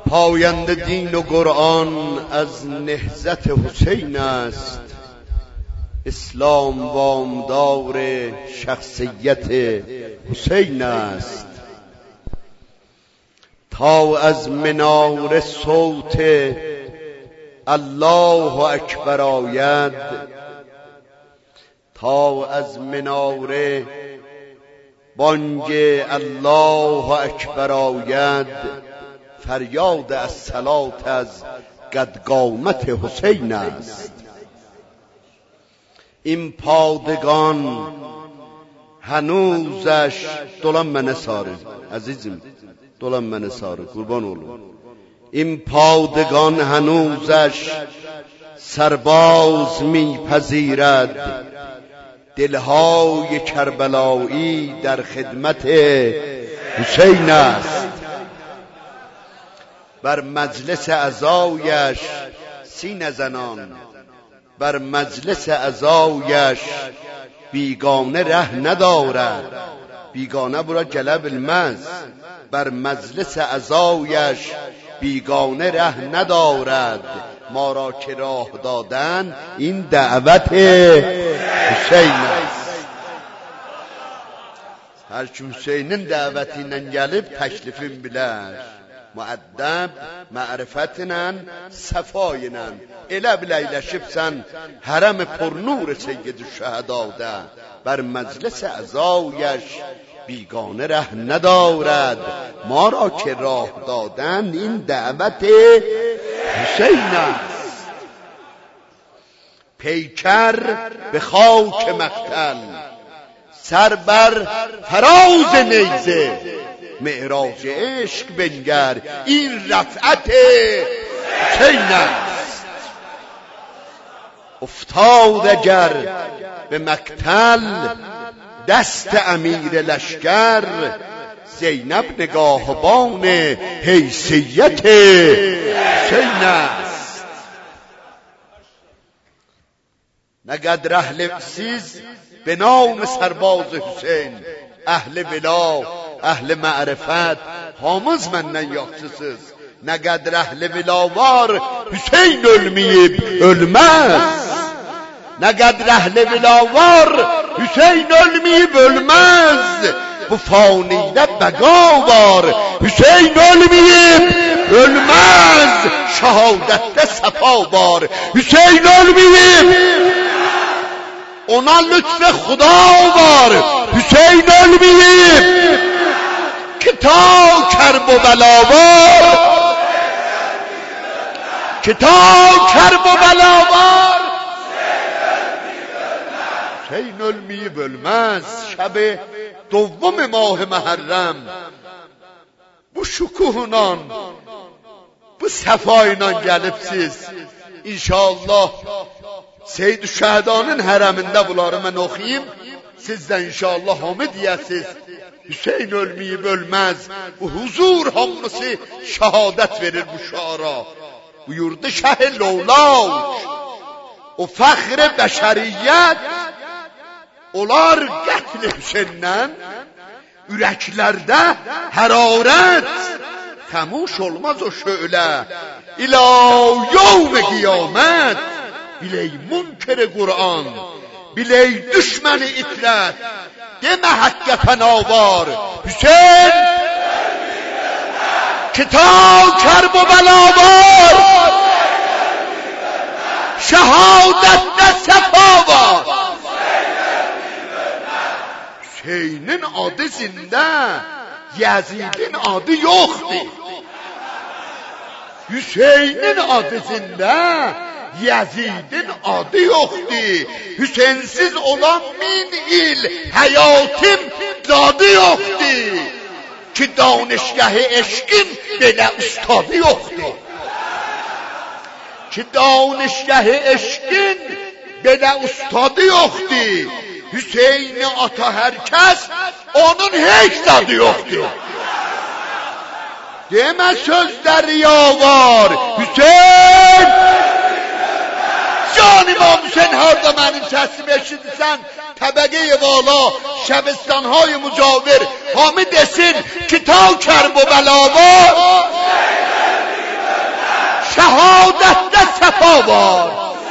پاینده دین و قرآن از نهضت حسین است. اسلام وامدار شخصیت حسین است. تا از مناره صوت الله اکبر آید، تا از مناره بانگ الله اکبر آید، فریاد الصلات از قدقامت حسین است. این پادگان هنوزش دلم من ساره عزیزم، دلم من ساره قربان اولو، این پادگان هنوزش سرباز میپذیرد. دلهای کربلایی در خدمت حسین است. بر مجلس عزایش سینه زنان، بر مجلس عزایش بیگانه ره ندارد. بیگانه برا جلب المز، بر مجلس عزایش بیگانه ره ندارد. ما را که راه دادن این دعوت حسین است. هر چون حسین'in dəvətindən gəlib təklifin bilər. Müəddəb, mərifətlə, səfa ilə elə biləyləşibsən hərəm purnur seyyid şəhədada. بر مجلس عزایش بیگانه ره ندارد. ما را که راه دادن این دعوت حسین است. پیکر به خاک مقتل، سر بر فراز نیزه، معراج عشق بنگر این رفعت حسین است. افتاد اگر به مقتل دست امیر لشکر، زینب نگاهبان حیثیت حسین است. نقدر اهل siz به نام سرباز حسین، اهل ولا، اهل معرفت حامız məndən yaxşısız. Ne kadar ehli vela var, Hüseyin ölmeyip ölmez. Ne kadar ehli vela var, Hüseyin ölmeyip ölmez. Bu fanide beka var, Hüseyin ölmeyip ölmez. Şehadette sefa var, Hüseyin ölmeyip. Ona lütfe Xuda var, Hüseyin ölmeyip. Kitap kerb و بلا var, kitap kerb و بلا var. Hüseyin ölmeyip ölmez. Şeb دوم ماه محرم bu şukuhla, bu sefayla gəlibsiz. İnşallah Seyyid-i Şəhədanın hərəmində bunları mən oxuyayım. Siz də inşallah hamı deyəsiz. Hüseyin ölmeyip ölmez. Bu huzur hamısı şehadet verir bu şara. Buyurdu Şah-ı Lolak, o fəxr bəşəriyyət olar qətl Hüseyndən, ürəklərdə hərarət xəmuş olmaz o şölə. İlâ yevm qiyamət biley münkər Qur'an, biley düşməni itrət, deme hakkı fena var. Hüseyin kitap kerb و بلا var, şehadette sefa var. Hüseyin'in adı zinde, Yazid'in adı yoktur. Hüseyin'in adı zinde, Yazid'in adı yoktur. Hüseyinsiz olan 1000 il hayatım dadı yoktur. Ki danışgahı eşkin belə ustadı yoktur. Ki danışgahı eşkin belə ustadı yoktur. Hüseyin'i ata herkes, onun hiç dadı yoktur. Deme sözler ya var. Hüseyin Can İmam Hüseyin harda mənim səsimi eşidirsən, təbəqə-i vala, şəbistan-hay mücavir hamı desin, kitab kerb و بلا var. şehadette sefa var.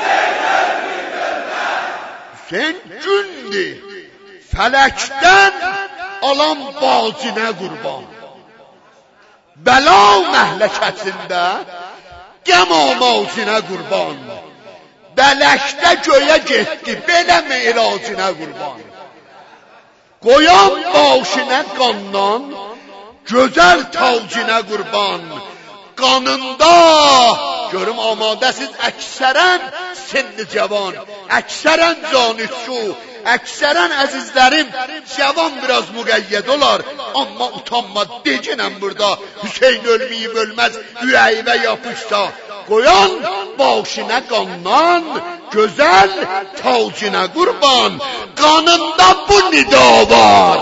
Hüseyin gündür, felekten alan bazine kurban. Bela məhləkəsində qəm amazine kurban. Bələkdə göyə getdi, belə meyracinə qurban. Qoyan başına qandan, gözəl tavcinə qurban. Qanında, görüm amadəsiz əksərən sinni cavan, əksərən canüsü, əksərən əzizlərim, cavan biraz müqəyyəd olar. Amma utanma, decinəm burada, Hüseyin ölməyib ölməz, ürəyivə yapışsa. Qoyan başına qandan, gözəl tavcinə qurban. Qanında bu nida var.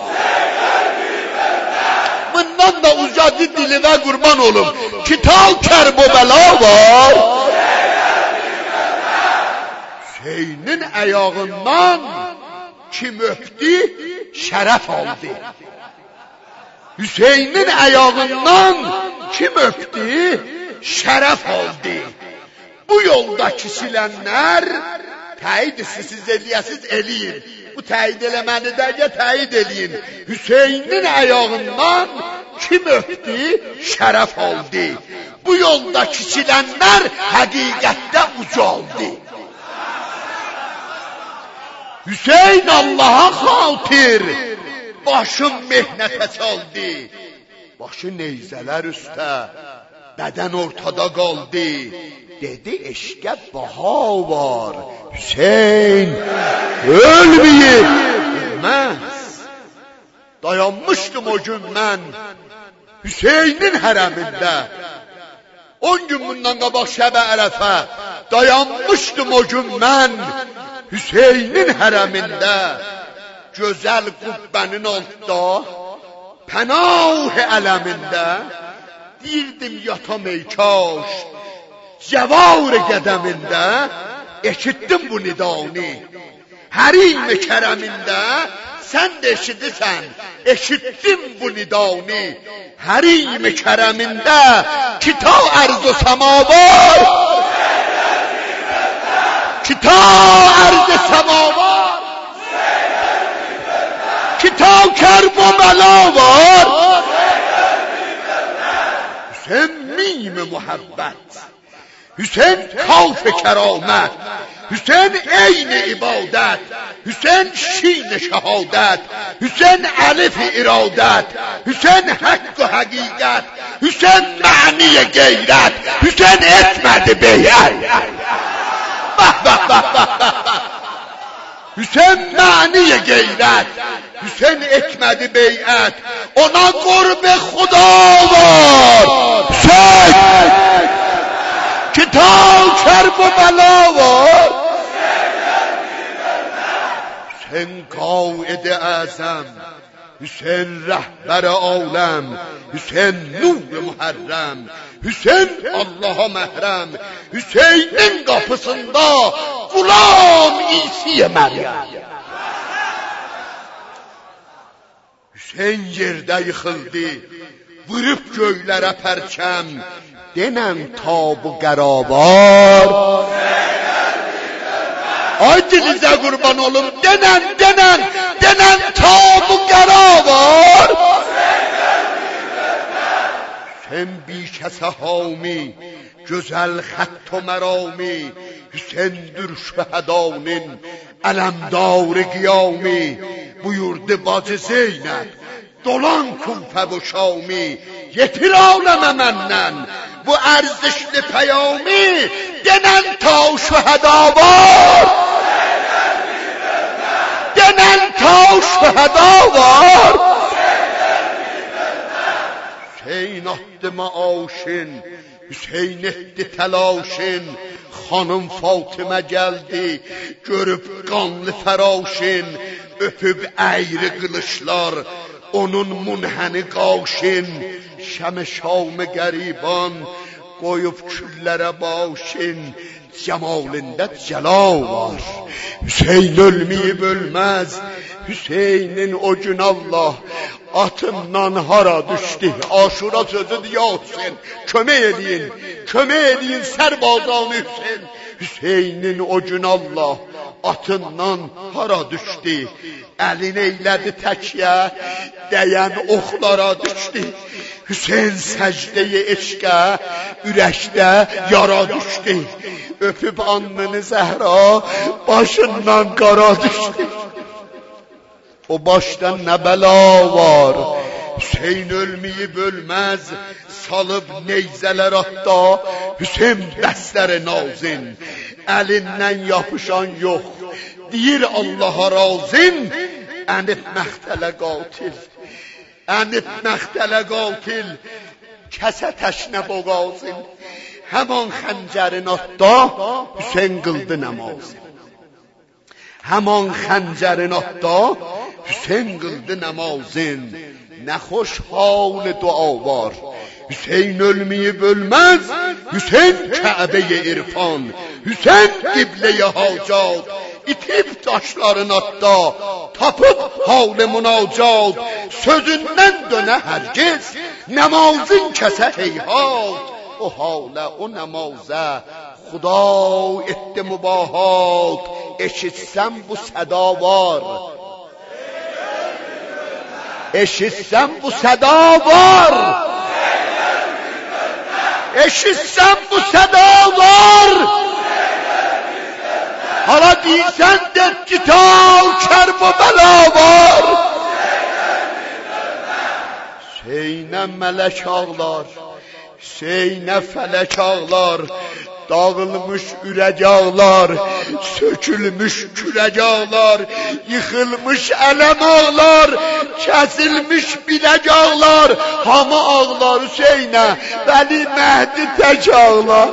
Bundan da uzadı dilinə qurban olum. Kitab Kərbəla var. Hüseynin ayağından kim öpdü, şərəf aldı. Hüseynin ayağından kim öpdü, şərəf aldı. Bu yoldakı silənlər təyid siz eləyəsiz eləyin. Bu təyid eləməni də təyid eləyin. Hüseynin ayağından kim öpdü, şərəf aldı. Bu yoldakı silənlər həqiqətdə ucaldı. Hüseyin Allaha xatir başın mehnətə çaldı. Başı neyzələr üstə, bədən ortada qaldı. Dedi eşqə baha var. Hüseyin ölməyib bilməz. Dayanmışdım o gün mən Hüseynin hərəmində. 10 gün bundan qabaq Şəbə Ərəfə dayanmışdım o gün mən Hüseynin hərəmində. Gözəl qubbənin altda, pənah ələmində deyirdim yatam ey kaş, cəvar qədəmində eşitdim bu nidani. Hərim-i kərəmində sən də eşidirsən, eşitdim bu nidani. Hərim-i kərəmində kitab ərz-i səma var. Kitab ərz-i səma var. Kitab Kərbəla var. Hüseyin mim-i muhabbət, Hüseyin kalf-i kəramət, Hüseyin eyni ibadət, Hüseyin şin-i şəhadət, Hüseyin əlif-i iradət, Hüseyin haqq-ı həqiqət, Hüseyin məni-i qeyrət, Hüseyin etmədi beyət. Hüseyin məni-i qeyrət, Hüseyin etmədi beyət. Ona qurb-i xuda var. Hüseyin kitab Kərbəla var. Hüseyin qaid-i əzəm, Hüseyin rəhbər-i aləm, Hüseyin nur-i mühərrəm, Hüseyin Allaha məhrəm, Hüseynin qapısında Qulam İsi-i Məryəm. Hüseyin yerdə yıxıldı, vırıb göylərə pərçəm, denən tabu qərabar. Ay dilinizə qurban olum, denən tabu qərabar. Hüseyin bikəsə hami, gözəl xətt o mərami, Hüseyindir şühədanın ələmdar-ı qiyami. Buyurdu bacı Zeynəb, dolan Kufə və Şami, yetir aləmə məndən bu ərzişli pəyami, denən ta şühəda var. Denən ta şühəda var. Hüseyin attı maaşın, Hüseyin etdi təlaşın, xanım Fatimə gəldi, görüb qanlı fəraşın, öpüb əyri qılışlar, onun munhəni qaşın, şəmi-şam-ı qəriban, qoyub küllərə başın, cəmalində cəlal var. Hüseyin ölməyib ölməz, Hüseynin o gün Allah atından hara düşdü. Aşura sözüdür ya Hüseyin. Kömək eləyin sərbazan Hüseyin. Hüseynin o gün Allah atından hara düşdü. Əlini eylədi təkyə, dəyən oxlara düşdü. Hüseyin səcdəyi eşqə, ürəkdə yara düşdü. Öpüb annını Zəhra, başından qara düşdü. O başdan nə bəla var, Hüseyin ölməyib ölməz, salıb neyzələr atda, Hüseyin bəstəri nazin, əlindən yapışan yox, deyir Allaha razin, ənib məxtələ qatil, kəsə təşnə boğazin, həman xəncərin atda, Hüseyin qıldı namazin. Həman xəncərin atda, Hüseyin qıldı namazin. Nə xoş hal dua var. Hüseyin ölməyib ölməz, Hüseyin Kəbəyə irfan, Hüseyin qibləyə hacat, itib daşların atda, tapıb hal-ı münacat, sözündən dönə hərgiz, namazın kəsə heyhat. O halə, o namazə, Xuda etdi mübahat, eşitsəm bu səda var. Eşitsəm bu səda var. Eşitsəm bu səda var. Hala deysən de gitar, kərb və bəla var. Hüseynə mələk ağlar, Hüseynə fələk ağlar, dağılmış ürək ağlar, sökülmüş kürək ağlar, yıxılmış ələm ağlar, kəsilmiş bilək ağlar, hamı ağlar Hüseynə, Vəli Məhdi tək ağlar.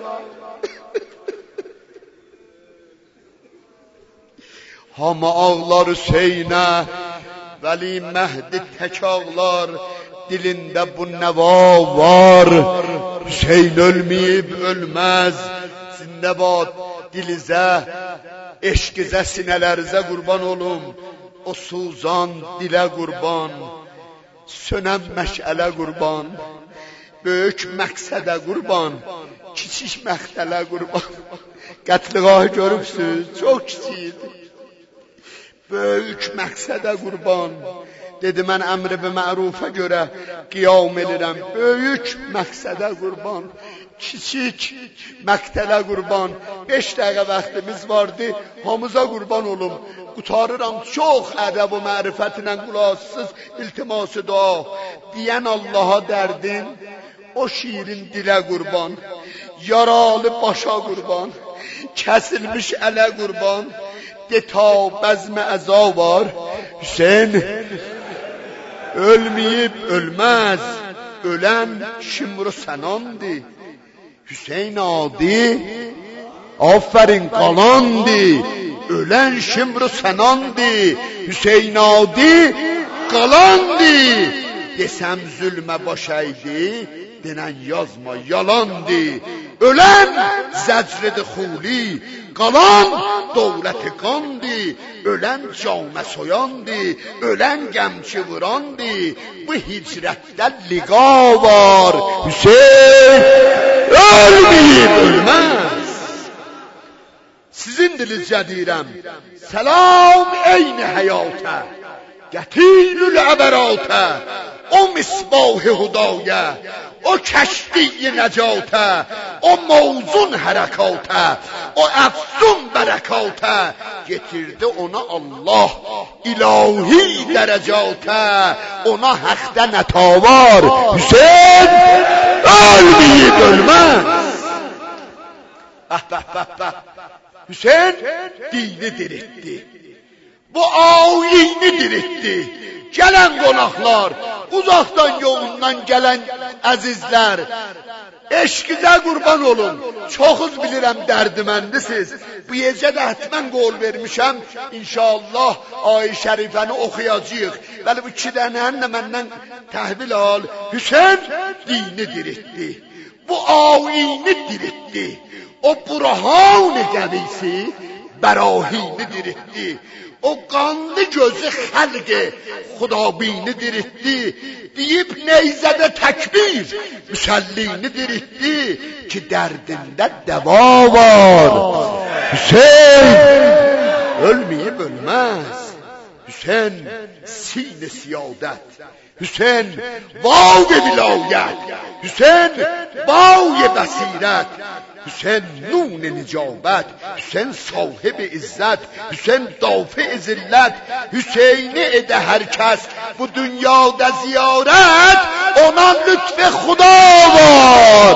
Hamı ağlar Hüseynə, Vəli Məhdi tək ağlar, dilində bu nəva var. Hüseyin ölməyib ölməz, zindəbad dilizə, eşqizə, sinələrizə qurban olum. O suzan dilə qurban, sönən məşələ qurban, böyük məqsədə qurban, kiçik məxtələ qurban. Qətliqahı görübsünüz, çox kiçikdir. Böyük məqsədə qurban. Dedi, mən əmr-i bi mərufə görə qiyam edirəm. Böyük məqsədə qurban, kiçik məqtələ qurban. 5 dəqiqə vaxtımız vardı, hamıza qurban olum. Qutarıram çox ədəb və mərifətlə qulaqsız iltiması dua. Deyən Allaha dərdin, o şiirin dilə qurban. Yaralı başa qurban, kəsilmiş ələ qurban. De ta bəzmə əza var, Hüseyin ölməyib ölməz, ölən Şimr-ü Sənandı. Hüseyin adi, afərin qalandı, ölən Şimr-ü Sənandı. Hüseyin adi, qalandı. Desəm zülmə başaydı, denən yazma yalandı. Ölən zəcr-i xuli, qalan dövləti qandı. Ölən canə soyandı, ölən qəmçi vurandı. Bu hicrətdən liqa var. Hüseyin ölməyib ölməz. Sizin dilinizcə deyirəm, səlam eyni həyatə, gətirül əbərətə, o misbah-ı hudaya, o kəşdi-i nəcatə, o mavzun hərəkatə, o əfzun bərəkatə, getirdi ona Allah ilahi dərəcatə, ona həqdə nəta var. Hüseyin ölməyib ölməz. Hüseyin dini diritti. Bu ayini diritti. Gələn qonaqlar, uzaqdan yolundan gələn əzizlər, eşqizə qurban olun. Çoxuz bilirəm dərdiməndisiz. Bu gecə də hətmən qol vermişəm. İnşallah ay-i şərifəni oxuyacağıq. Bəli, bu 2 dənəni də məndən təhvil al. Hüseyin dini diritti. Bu ayini diritti. O burhan qəvisi براهینə diritdi. O qanlı gözü xəlqi xudabini diritdi. Deyib neyzədə təkbir müsəllini diritdi ki dərdində dəva var. Hüseyn ölməyib ölməz. Hüseyn sin-i siyadət. Hüseyn vav-i vilayət. Hüseyn vav-i bəsirət. Hüseyn nun-i nicabət. Hüseyn sahib-i izzət. Hüseyn dafi-i zillət. Hüseyni edə hər kəs bu dünyada ziyarət, ona lütf xuda var.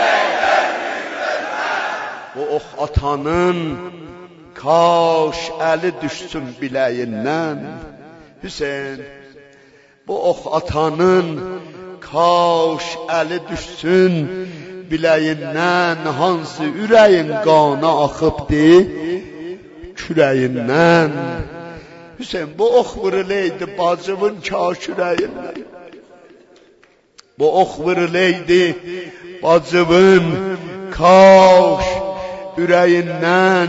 Bu ox atanın kaş əli düşsün biləyindən. Hüseyn, bu ox atanın kaş əli düşsün biləyindən. Hansı ürəyin qanı axıbdı kürəyindən. Hüseyin, bu ox vuruleydi bacımın kaş ürəyindən. Bu ox vuruleydi bacımın kaş ürəyindən.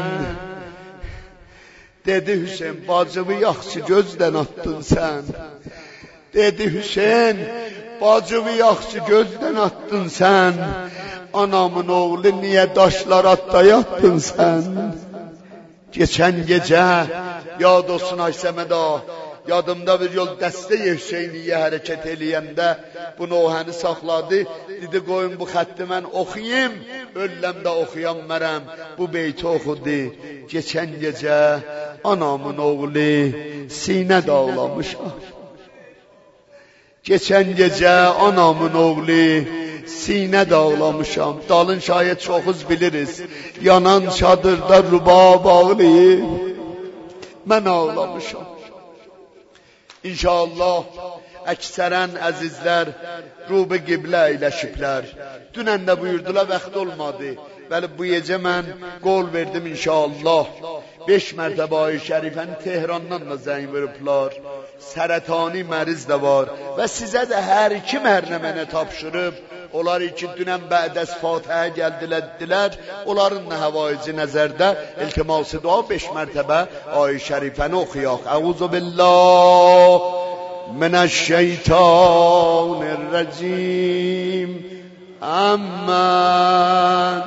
Dedi Hüseyin, bacımı yaxşı gözdən attın sən. Dedi Hüseyin, bacımı yaxşı gözdən attın sən. Anamın oğlu niyə daşlar atda yattın sən? Geçən gecə, yad olsun Ayşəmədə, yadımda bir yol dəstə-i Hüseyniyə hərəkət eləyəndə bu nohəni saxladı. Dedi, qoyun bu xətti mən oxuyayım, ölləmdə oxuyan mərəm. Bu beyti oxudu. Geçən gecə anamın oğlu sinə dağlamışam. Geçən gecə anamın oğlu sinə dağlamışam. Dalın şayət çoxuz biliriz. Yanan çadırda rubab ağlayıb mən ağlamışam. İnşallah əksərən əzizlər rubi qiblə eyləşiblər. Dünən də buyurdular, vaxt olmadı. Bəli, bu gecə mən qol verdim inşallah. 5 mərtəbə Ayı Şərifəni Tehrandan da zəng veriblər. Sərətani məriz də var. Və sizə də hər iki mərnəməni tapşırıb. Onlar ki, dünən bə'dəs Fatihə gəldilər. Onların da həvaici nəzərdə iltiması dua 5 mərtəbə Ayı Şərifəni oxuyaq. Əuzu billah minəşşeytanirracim. Əmmən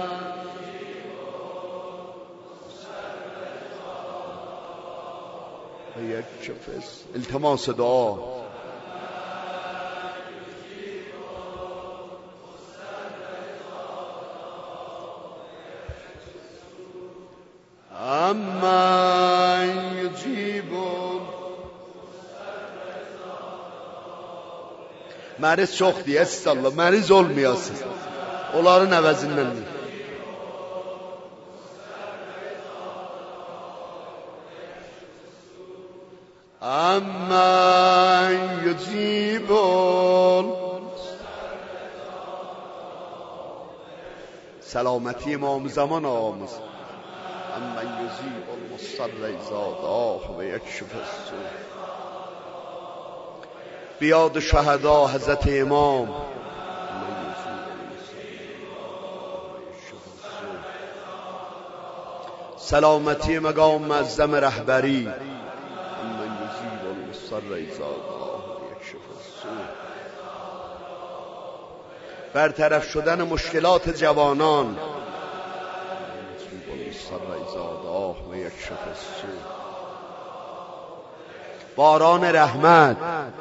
التماس دعا اما یجیب meriz çok diye estağfurullah meriz olmayasın. Onların əvəzindən değil. Amman yücibul Selameti İmam-ı Zaman ağamız. Amman yücibul mustarre izadah ve yekşifessu Biyad-ı şəhəda Hazreti İmam Selameti məqam məzzəm rəhbəri برطرف شدن مشکلات جوانان باران رحمت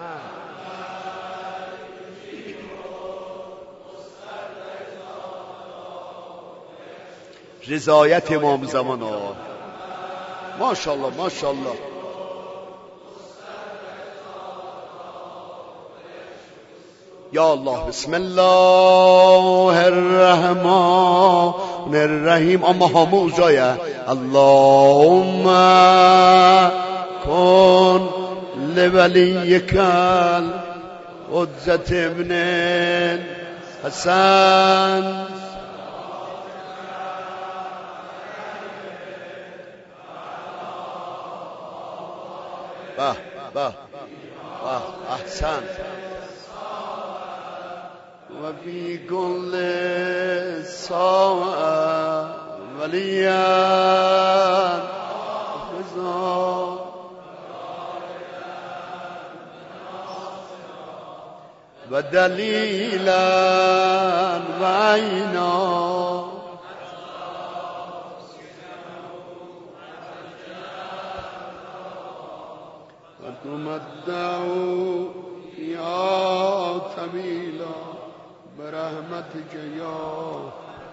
رضایت امام زمان ماشاءالله ماشاءالله یا الله بسم الله الرحمن الرحیم اما همون جایه اللهم کن لولیک الحجة ابن حسن به به به احسن و فی کل ساعة ولیا و دلیلا و عینا و تمتعوا یا طویلا برحمتک یا.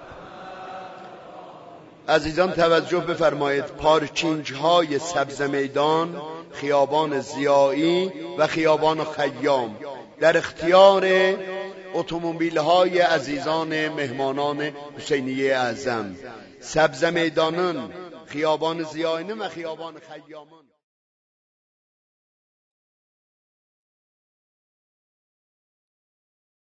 عزیزان توجه بفرمایید، پارکینگ های سبز میدان، خیابان ضیایی و خیابان خیام در اختیار اتومبیل های عزیزان مهمانان حسینیه اعظم. سبز میدانان، خیابان ضیایی و خیابان خیامان.